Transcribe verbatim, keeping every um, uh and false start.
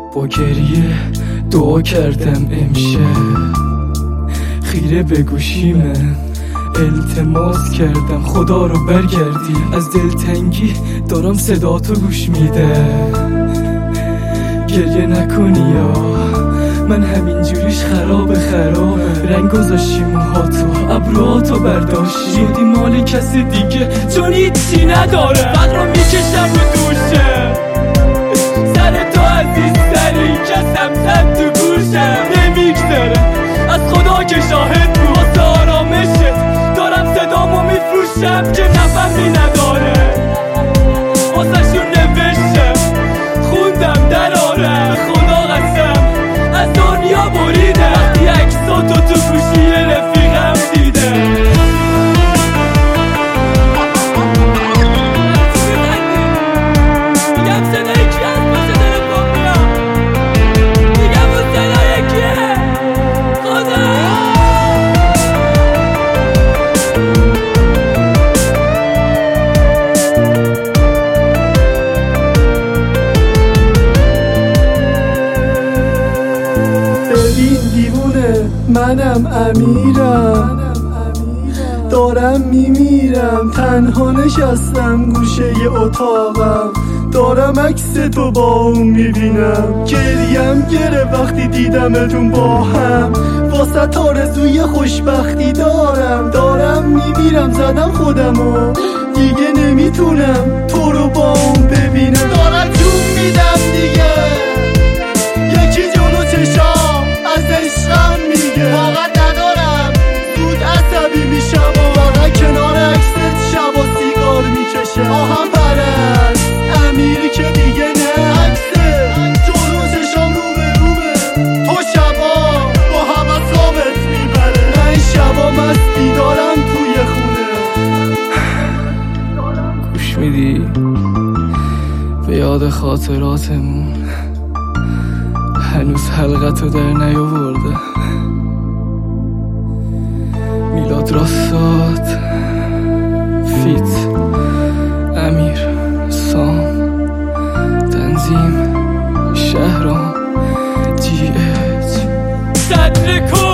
با گریه دعا کردم امشب، خیره به گوشیمه التماس کردم خدا رو برگردی، از دلتنگی دارم صداتو گوش میده. گریه نکنی یا من همینجوریش خراب خرابه، رنگ گذاشتی موهاتو ابروهاتو برداشتی، شدی مال کسی دیگه چون هیچی نداره. بعد رو میکشم رو دوشه سر تو عزیز، سر این کسم زد تو گوشم، نمیگذره از خدا که شاهد بود. واسه آرامشه دارم صدامو میفروشم که نفهمی نداره، واسه شون نوشتم خوندم در آره، خدا قسم از دنیا بریده. وقتی عکساتو تو گوشی رفیقم دیده، میگم صدای کی هست باشه تلفن میام، میگم اون صدای کیه خدا. ببین دیوونه منم امیرم، دارم میمیرم تنها نشستم گوشه اتاقم، دارم عکس تو با اون میبینم، گریم گره وقتی دیدمتون با هم، واسه آرزوی خوشبختی دارم، دارم میمیرم زدم خودمو دیگه نمیتونم تو رو با اون ببینم، دارم جون میدم دیگه یکی جلو چشام از عشقم میگه، واقعا ندارم زود عصبی میشم و واقعا کنار عکست شب و سیگار میکشه. آهم پرست امیر که دیگه نه، عکست جلو چشام رو به رومه، تو شبا با هم از خوابت میبره، من شبا مستی دارم توی خونه. گوش میدی به یاد خاطراتمون، هنوز حلقتو در نیاورده. میلاد راستاد فیت امیر سام، تنظیم شهرام جی اچ. صدر